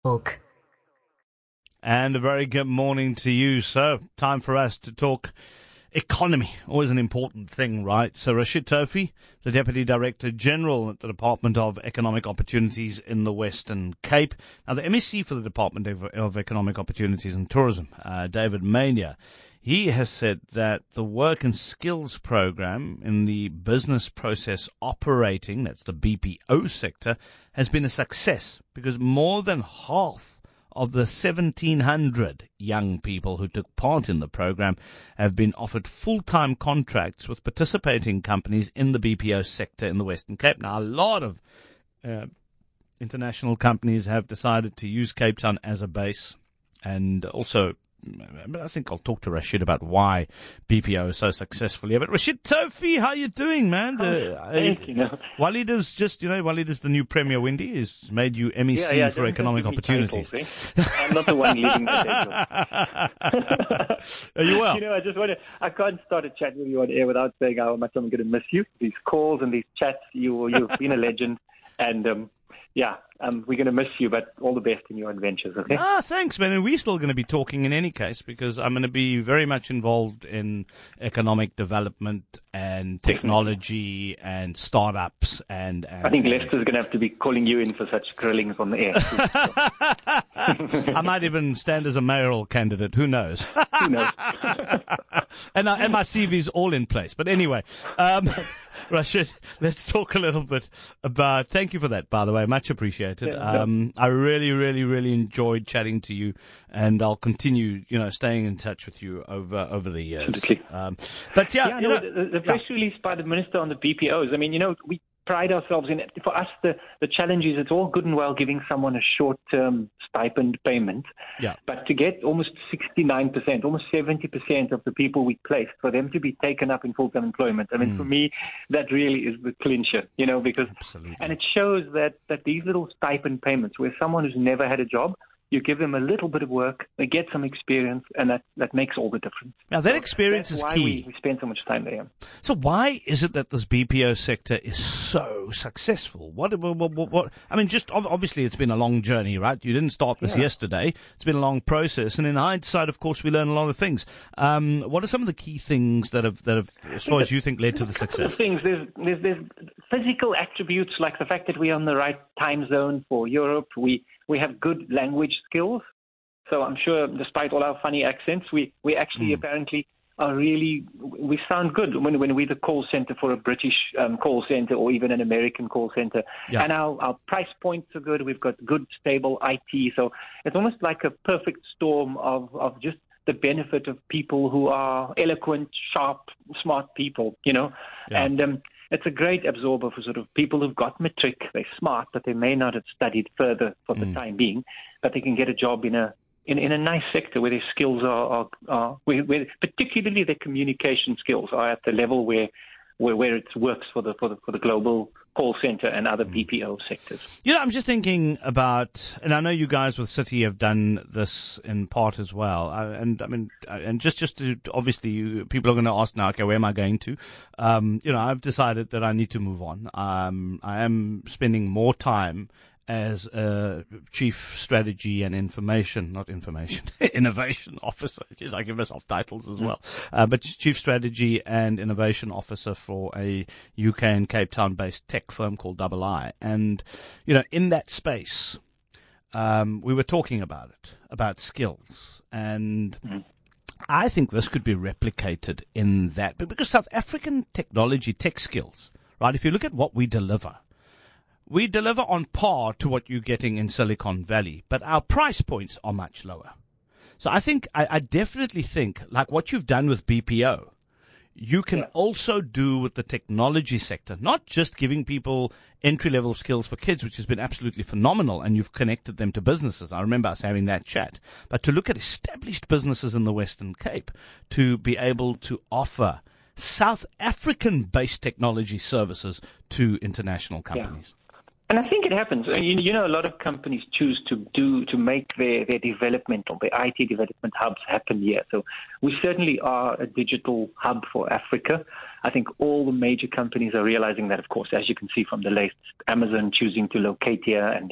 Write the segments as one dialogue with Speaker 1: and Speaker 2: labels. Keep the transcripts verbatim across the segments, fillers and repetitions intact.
Speaker 1: Book.
Speaker 2: And a very good morning to you, sir. Time for us to talk economy. Always an important thing, right? So Rashid Tofi, the Deputy Director General at the Department of Economic Opportunities in the Western Cape. Now, the M E C for the Department of, of Economic Opportunities and Tourism, uh, David Mania, he has said that the Work and Skills Program in the Business Process Operating, that's the B P O sector, has been a success because more than half of the seventeen hundred young people who took part in the program have been offered full-time contracts with participating companies in the B P O sector in the Western Cape. Now, a lot of uh, international companies have decided to use Cape Town as a base, and also I think I'll talk to Rashid about why B P O is so successful here. But Rashid Tofi, how you doing, man? The,
Speaker 3: oh, thank uh, you. No.
Speaker 2: Walid is just, you know, Walid is the new Premier Windy. He's made you M E C
Speaker 3: yeah, yeah,
Speaker 2: for economic opportunities.
Speaker 3: Titles, eh? I'm not the one leading the day.
Speaker 2: Are you well?
Speaker 3: You know, I just want to, I can't start a chat with you on air without saying how much I'm going to miss you. These calls and these chats, you, you've been a legend. And, um, yeah, um, we're going to miss you, but all the best in your adventures, okay?
Speaker 2: Ah, thanks, man. And we're still going to be talking in any case because I'm going to be very much involved in economic development and technology and startups. And, and
Speaker 3: I think Lester's going to have to be calling you in for such grillings on the air.
Speaker 2: I might even stand as a mayoral candidate. Who knows?
Speaker 3: Who knows?
Speaker 2: and, I, and my C V's all in place. But anyway, um, Rashid, let's talk a little bit about, thank you for that, by the way. Much appreciated.
Speaker 3: Yeah,
Speaker 2: um, I really, really, really enjoyed chatting to you, and I'll continue, you know, staying in touch with you over over the years.
Speaker 3: Absolutely.
Speaker 2: Um, but yeah,
Speaker 3: yeah
Speaker 2: you
Speaker 3: no,
Speaker 2: know,
Speaker 3: the, the press
Speaker 2: yeah.
Speaker 3: release by the Minister on the B P Os, I mean, you know, we pride ourselves in it. For us, the, the challenge is it's all good and well giving someone a short-term stipend payment,
Speaker 2: yeah.
Speaker 3: but to get almost sixty-nine percent, almost seventy percent of the people we placed, for them to be taken up in full-time employment, I mean, mm. for me, that really is the clincher, you know, because,
Speaker 2: Absolutely.
Speaker 3: and it shows that, that these little stipend payments, where someone who's never had a job, you give them a little bit of work, they get some experience, and that, that makes all the difference.
Speaker 2: Now, that
Speaker 3: so
Speaker 2: experience
Speaker 3: is
Speaker 2: key.
Speaker 3: We, we spend so much time there.
Speaker 2: So why is it that this B P O sector is so successful? What, what, what, what I mean, just obviously it's been a long journey, right? You didn't start this
Speaker 3: yeah.
Speaker 2: yesterday. It's been a long process, and in hindsight, of course, we learn a lot of things. Um, what are some of the key things that have, that have, as far as you think, led to the success?
Speaker 3: Things there's, there's there's physical attributes like the fact that we're on the right time zone for Europe. We we have good language skills. So I'm sure, despite all our funny accents, we, we actually mm. apparently are really, we sound good when, when we're the call center for a British um, call center or even an American call center.
Speaker 2: Yeah.
Speaker 3: And our, our price points are good. We've got good, stable I T. So it's almost like a perfect storm of, of just the benefit of people who are eloquent, sharp, smart people, you know.
Speaker 2: Yeah.
Speaker 3: And um, it's a great absorber for sort of people who've got matric. They're smart, but they may not have studied further for the mm. time being, but they can get a job in a In, in a nice sector where their skills are, are, are where, where particularly their communication skills are at the level where where, where it works for the, for the for the global call center and other B P O sectors.
Speaker 2: You know, I'm just thinking about, and I know you guys with Citi have done this in part as well. Uh, and I mean, uh, and just just to, obviously, you, people are going to ask now, okay, where am I going to? Um, you know, I've decided that I need to move on. Um, I am spending more time as a chief strategy and information, not information, innovation officer. Jeez, I give myself titles as well. Uh, but chief strategy and innovation officer for a U K and Cape Town based tech firm called Double I. And, you know, in that space, um, we were talking about it, about skills. And mm. I think this could be replicated in that. But because South African technology, tech skills, right? If you look at what we deliver, we deliver on par to what you're getting in Silicon Valley, but our price points are much lower. So I think, I, I definitely think, like what you've done with B P O, you can yeah. also do with the technology sector, not just giving people entry-level skills for kids, which has been absolutely phenomenal, and you've connected them to businesses. I remember us having that chat. But to look at established businesses in the Western Cape, to be able to offer South African-based technology services to international companies.
Speaker 3: Yeah. And I think it happens. You, you know, a lot of companies choose to do to make their, their development or their I T development hubs happen here. So we certainly are a digital hub for Africa. I think all the major companies are realizing that, of course, as you can see from the latest, Amazon choosing to locate here, and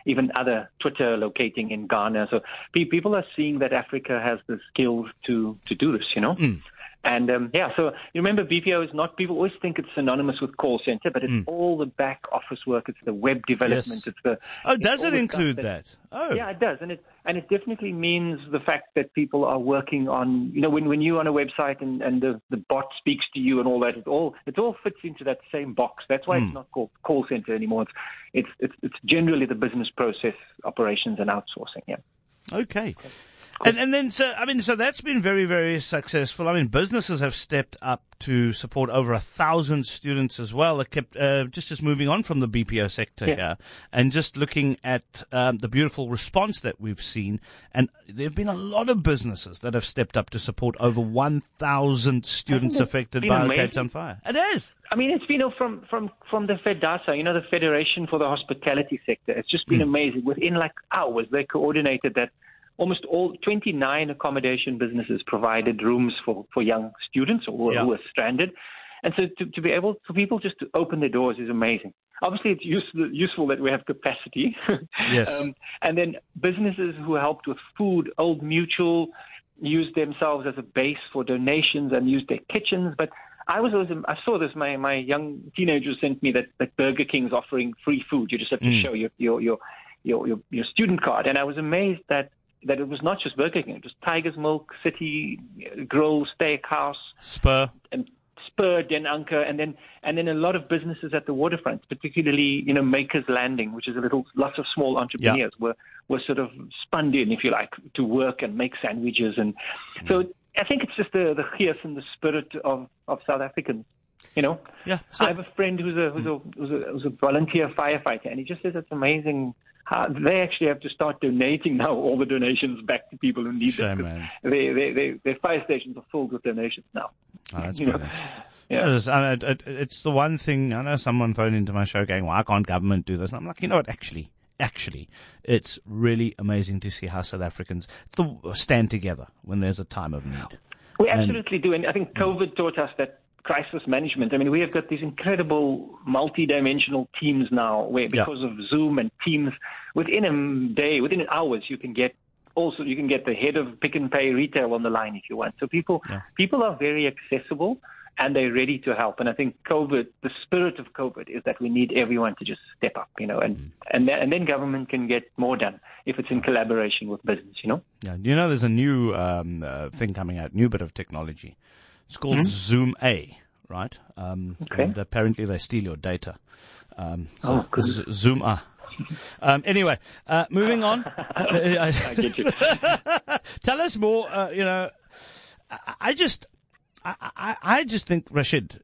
Speaker 3: even other Twitter locating in Ghana. So pe- people are seeing that Africa has the skills to, to do this, you know.
Speaker 2: Mm.
Speaker 3: And um, yeah, so you remember B P O is not, people always think it's synonymous with call center, but it's mm. all the back office work. It's the web development.
Speaker 2: Yes.
Speaker 3: It's the
Speaker 2: oh, does it include
Speaker 3: that,
Speaker 2: that? Oh,
Speaker 3: yeah, it does, and it and it definitely means the fact that people are working on, you know, when, when you're on a website and, and the, the bot speaks to you and all that, it all it all fits into that same box. That's why mm. it's not called call center anymore. It's it's it's it's generally the business process operations and outsourcing. Yeah.
Speaker 2: Okay. And, and then, so, I mean, so that's been very, very successful. I mean, businesses have stepped up to support over a thousand students as well. They kept, uh, just, just moving on from the B P O sector yeah. here and just looking at, um, the beautiful response that we've seen. And there have been a lot of businesses that have stepped up to support over one thousand students affected by the Cape Town fire. It is.
Speaker 3: I mean, it's been from, from, from the FEDASA, you know, the Federation for the Hospitality Sector. It's just been mm. amazing. Within like hours, they coordinated that. Almost all twenty-nine accommodation businesses provided rooms for, for young students or yeah. who were stranded. And so to, to be able for people just to open their doors is amazing. Obviously, it's useful, useful that we have capacity.
Speaker 2: Yes.
Speaker 3: um, and then businesses who helped with food, Old Mutual used themselves as a base for donations and used their kitchens. But I was always, I saw this, my, my young teenagers sent me that, that Burger King's offering free food. You just have to mm. show your, your, your, your, your, your student card. And I was amazed that that it was not just Burger King, it was Tiger's Milk, City Grill, Steakhouse,
Speaker 2: Spur,
Speaker 3: and Spur, Den Anker, and then and then a lot of businesses at the waterfront, particularly you know Makers Landing, which is a little lots of small entrepreneurs yeah. were were sort of spun in, if you like, to work and make sandwiches, and mm. so I think it's just the the gees and the spirit of, of South Africans. You know,
Speaker 2: yeah. So,
Speaker 3: I have a friend who's a who's a who's a, who's a volunteer firefighter, and he just says it's amazing. Uh, they actually have to start donating now all the donations back to people who need
Speaker 2: Shame,
Speaker 3: them.
Speaker 2: Man.
Speaker 3: They, they, they, their fire stations are filled with donations now.
Speaker 2: Oh, that's
Speaker 3: you
Speaker 2: brilliant.
Speaker 3: Know? Yeah.
Speaker 2: It's, I mean, it, it's the one thing, I know someone phoned into my show going, why can't government do this? And I'm like, you know what, actually, actually, it's really amazing to see how South Africans the, stand together when there's a time of need.
Speaker 3: We absolutely and, do. And I think COVID taught us that crisis management. I mean, we have got these incredible multi-dimensional teams now where because yeah. of Zoom and Teams, within a day, within hours, you can get also you can get the head of Pick n Pay retail on the line if you want. So people yeah. people are very accessible and they're ready to help. And I think COVID, the spirit of COVID is that we need everyone to just step up, you know, and mm. and, then, and then government can get more done if it's in collaboration with business, you know.
Speaker 2: Yeah, you know, there's a new um, uh, thing coming out, new bit of technology. It's called mm-hmm. Zoom A, right? Um,
Speaker 3: okay.
Speaker 2: And apparently they steal your data. Um, so
Speaker 3: oh, good.
Speaker 2: Z- Zoom A. Um, anyway, uh, moving on.
Speaker 3: I get you.
Speaker 2: Tell us more. Uh, you know, I, I just, I, I, I just think, Rashid,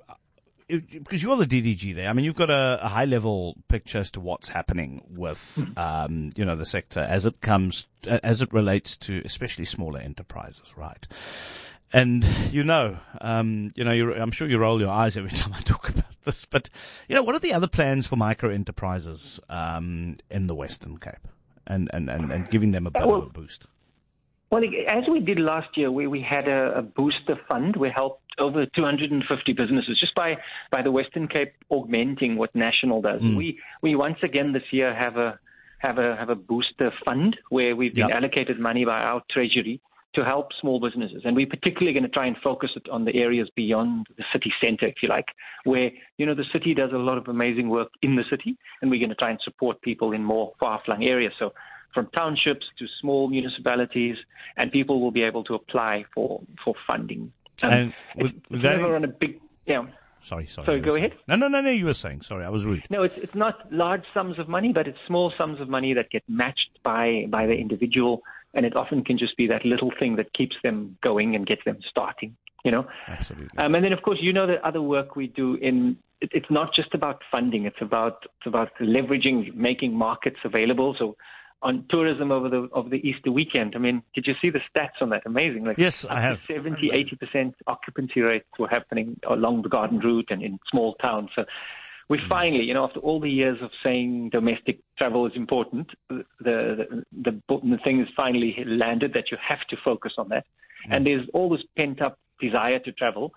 Speaker 2: because you're the D D G there. I mean, you've got a, a high-level picture as to what's happening with, um, you know, the sector as it comes, as it relates to, especially smaller enterprises, right? And you know, um, you know, you're, I'm sure you roll your eyes every time I talk about this. But you know, what are the other plans for micro enterprises um, in the Western Cape, and, and, and, and giving them a bit
Speaker 3: well,
Speaker 2: of a boost?
Speaker 3: Well, as we did last year, we, we had a, a booster fund. We helped over two hundred fifty businesses just by, by the Western Cape augmenting what National does. Mm. We we once again this year have a have a have a booster fund where we've been yep. allocated money by our treasury to help small businesses. And we're particularly going to try and focus it on the areas beyond the city center, if you like, where, you know, the city does a lot of amazing work in the city, and we're going to try and support people in more far-flung areas. So from townships to small municipalities, and people will be able to apply for, for funding. Um,
Speaker 2: and with,
Speaker 3: it's,
Speaker 2: with
Speaker 3: it's
Speaker 2: that
Speaker 3: never on a big, yeah.
Speaker 2: Sorry, sorry.
Speaker 3: Sorry, go ahead.
Speaker 2: No, no, no, no, you were saying. Sorry, I was rude.
Speaker 3: No, it's it's not large sums of money, but it's small sums of money that get matched by, by the individual, and it often can just be that little thing that keeps them going and gets them starting, you know?
Speaker 2: Absolutely.
Speaker 3: Um, and then, of course, you know the other work we do in, it, it's not just about funding, it's about it's about leveraging, making markets available. So on tourism over the over the Easter weekend, I mean, did you see the stats on that? Amazing. Like
Speaker 2: yes,
Speaker 3: up
Speaker 2: I have.
Speaker 3: To seventy, eighty percent occupancy rates were happening along the Garden Route and in small towns. So we mm. finally, you know, after all the years of saying domestic travel is important, the the, the, the thing is finally landed that you have to focus on that. Mm. And there's all this pent-up desire to travel.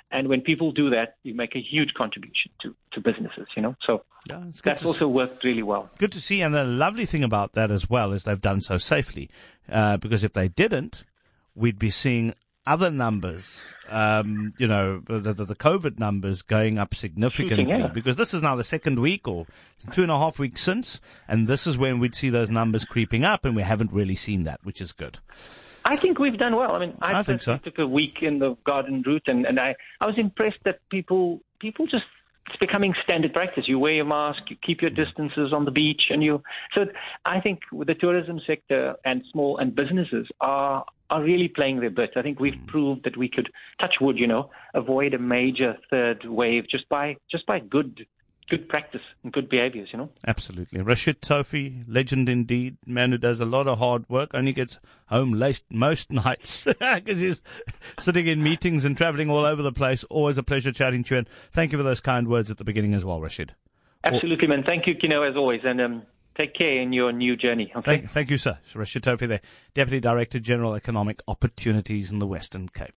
Speaker 3: And when people do that, you make a huge contribution to, to businesses, you know. So
Speaker 2: yeah, it's
Speaker 3: that's also
Speaker 2: see.
Speaker 3: worked really well.
Speaker 2: Good to see. And the lovely thing about that as well is they've done so safely. Uh, because if they didn't, we'd be seeing other numbers, um, you know, the, the, the COVID numbers going up significantly.
Speaker 3: Shooting, yeah.
Speaker 2: Because this is now the second week or two and a half weeks since. And this is when we'd see those numbers creeping up. And we haven't really seen that, which is good.
Speaker 3: I think we've done well. I mean, I,
Speaker 2: I think so.
Speaker 3: took a week in the garden route, and, and I, I was impressed that people people just, it's becoming standard practice. You wear your mask, you keep your distances on the beach, and you. So I think the tourism sector and small and businesses are are really playing their bit. I think we've mm. proved that we could, touch wood, you know, avoid a major third wave just by just by good. Good practice and good behaviors, you know.
Speaker 2: Absolutely. Rashid Tofi, legend indeed, man who does a lot of hard work, only gets home late most nights because he's sitting in meetings and traveling all over the place. Always a pleasure chatting to you, and thank you for those kind words at the beginning as well, Rashid.
Speaker 3: Absolutely, man. Thank you, Kino, as always, and um, take care in your new journey. Okay?
Speaker 2: Thank, thank you, sir. Rashid Tofi there, Deputy Director, General Economic Opportunities in the Western Cape.